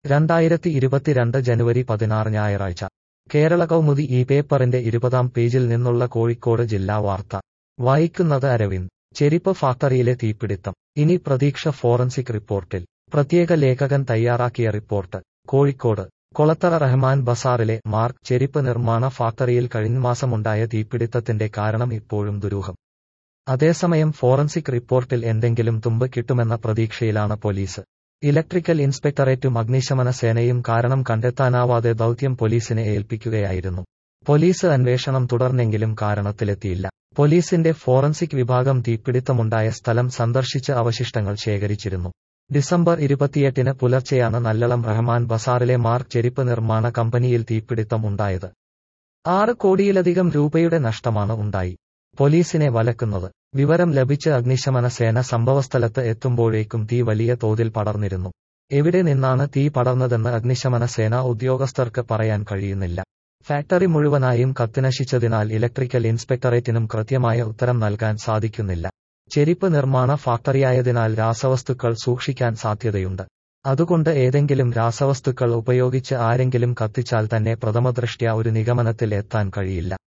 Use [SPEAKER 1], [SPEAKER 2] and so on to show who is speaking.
[SPEAKER 1] 2022 ജനുവരി 16 ഞായറാഴ്ച കേരള കൗമുദി ഈ പേപ്പറിന്റെ 20-ാം പേജിൽ നിന്നുള്ള കോഴിക്കോട് ജില്ലാ വാർത്ത വായിക്കുന്നത് അരവിന്ദ്. ചെരിപ്പ് ഫാക്ടറിയിലെ തീപിടുത്തം ഇനി പ്രതീക്ഷ ഫോറൻസിക് റിപ്പോർട്ടിൽ. പ്രത്യേക ലേഖകൻ തയ്യാറാക്കിയ റിപ്പോർട്ട്. കോഴിക്കോട് കൊളത്തറ റഹ്മാൻ ബസാറിലെ മാർക്ക് ചെരിപ്പ് നിർമ്മാണ ഫാക്ടറിയിൽ കഴിഞ്ഞമാസമുണ്ടായ തീപിടുത്തത്തിന്റെ കാരണം ഇപ്പോഴും ദുരൂഹം. അതേസമയം ഫോറൻസിക് റിപ്പോർട്ടിൽ എന്തെങ്കിലും തുമ്പ് കിട്ടുമെന്ന പ്രതീക്ഷയിലാണ് പോലീസ്. ഇലക്ട്രിക്കൽ ഇൻസ്പെക്ടറേറ്റും അഗ്നിശമന സേനയും കാരണം കണ്ടെത്താനാവാതെ ദൗത്യം പോലീസിനെ ഏൽപ്പിക്കുകയായിരുന്നു. പോലീസ് അന്വേഷണം തുടർന്നെങ്കിലും കാരണത്തിലെത്തിയില്ല. പോലീസിന്റെ ഫോറൻസിക് വിഭാഗം തീപിടുത്തമുണ്ടായ സ്ഥലം സന്ദർശിച്ച് അവശിഷ്ടങ്ങൾ ശേഖരിച്ചിരുന്നു. ഡിസംബർ 28-ന് പുലർച്ചെയാണ് നല്ലളം റഹ്മാൻ ബസാറിലെ മാർക്ക് ചെരിപ്പ് നിർമ്മാണ കമ്പനിയിൽ തീപിടുത്തം ഉണ്ടായത്. 6 കോടിയിലധികം രൂപയുടെ നഷ്ടമാണ് ഉണ്ടായി. പോലീസിനെ വലക്കുന്നത്. വിവരം ലഭിച്ച് അഗ്നിശമന സേന സംഭവസ്ഥലത്ത് എത്തുമ്പോഴേക്കും തീ വലിയ തോതിൽ പടർന്നിരുന്നു. എവിടെ നിന്നാണ് തീ പടർന്നതെന്ന് അഗ്നിശമന സേന ഉദ്യോഗസ്ഥർക്ക് പറയാൻ കഴിയുന്നില്ല. ഫാക്ടറി മുഴുവനായും കത്തിനശിച്ചതിനാൽ ഇലക്ട്രിക്കൽ ഇൻസ്പെക്ടറേറ്റിനും കൃത്യമായ ഉത്തരം നൽകാൻ സാധിക്കുന്നില്ല. ചെരിപ്പ് നിർമ്മാണ ഫാക്ടറിയായതിനാൽ രാസവസ്തുക്കൾ സൂക്ഷിക്കാൻ സാധ്യതയുണ്ട്. അതുകൊണ്ട് ഏതെങ്കിലും രാസവസ്തുക്കൾ ഉപയോഗിച്ച് ആരെങ്കിലും കത്തിച്ചാൽ തന്നെ പ്രഥമദൃഷ്ട്യാ ഒരു നിഗമനത്തിൽ എത്താൻ കഴിയില്ല.